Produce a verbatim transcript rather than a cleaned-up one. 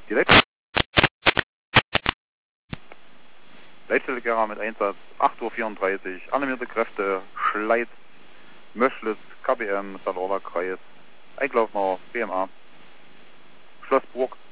Die Leit Leitstelle Gera mit Einsatz acht Uhr vierunddreißig, animierte Kräfte, Schleiz, Möschlitz, K B M, Salorder Kreis, Eiklaufner, B M A, Schlossburg.